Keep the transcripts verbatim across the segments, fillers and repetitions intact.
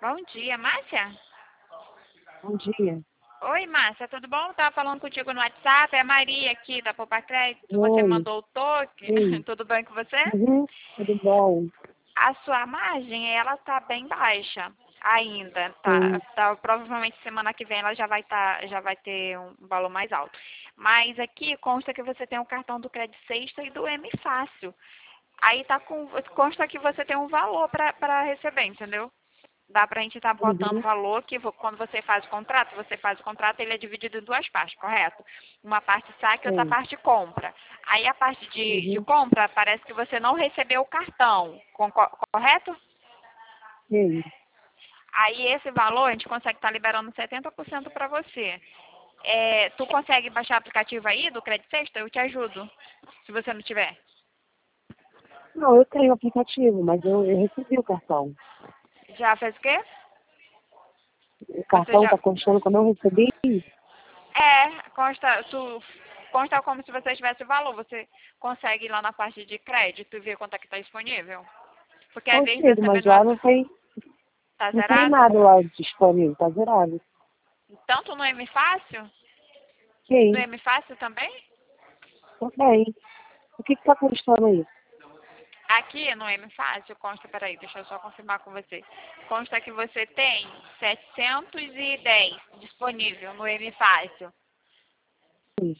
Bom dia, Márcia? Bom dia. Oi, Márcia, tudo bom? Tava falando contigo no WhatsApp, é a Maria aqui da Poupa Crédito. Você me Oi. mandou o toque. Oi. Tudo bem com você? Uhum. Tudo bom? A sua margem, ela tá bem baixa ainda, tá? Sim. Tá, provavelmente semana que vem ela já vai tá, já vai ter um valor mais alto. Mas aqui consta que você tem o cartão do Crédito Sexta e do M Fácil. Aí tá com, consta que você tem um valor para receber, entendeu? Dá pra gente estar botando Uhum. valor que vo- quando você faz o contrato, você faz o contrato, ele é dividido em duas partes, correto? Uma parte saque e outra Sim. parte compra. Aí a parte de, de Uhum. compra parece que você não recebeu o cartão, conco- correto? Sim. Aí esse valor a gente consegue estar liberando setenta por cento para você. É, tu consegue baixar o aplicativo aí do Crédito Sexta? Eu te ajudo, se você não tiver. Não, eu tenho o aplicativo, mas eu, eu recebi o cartão. Já fez o quê? O Você cartão já... está constando como eu recebi? É, consta, tu, consta como se você tivesse o valor. Você consegue ir lá na parte de crédito e ver quanto é que está disponível? Porque às vezes Consigo, mas dependendo lá da... não tem, Tá não tem zerado? nada lá disponível, tá zerado. Tanto no M Fácil? No Sim, M Fácil também? também. O que que tá custando aí? Aqui no M Fácil consta, peraí, deixa eu só confirmar com você. Consta que você tem setecentos e dez disponível no M Fácil. Sim.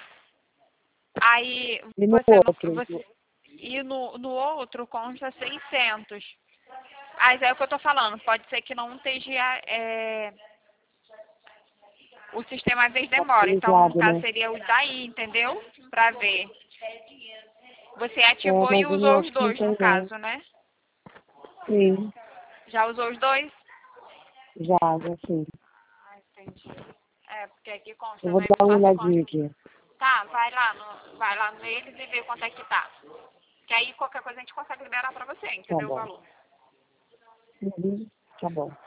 Aí E no você não, outro? você e no, no outro consta seiscentos. Mas é o que eu tô falando, pode ser que não esteja é, o sistema às vezes demora. Então, no Atualizado, caso né? seria o daí, entendeu? Pra ver. Você É, ativou e mas eu usou não os acho que não dois, no tem não. caso, né? Sim, Já usou os dois? já, já sim. Ah, entendi. É, porque aqui Eu consta, vou né? Me dar uma faça olhadinha consta. aqui. Tá, vai lá, no, vai lá neles e vê quanto é que tá. Que aí qualquer coisa a gente consegue liberar pra você, Tá entendeu o bom. valor? Uhum. Tá bom.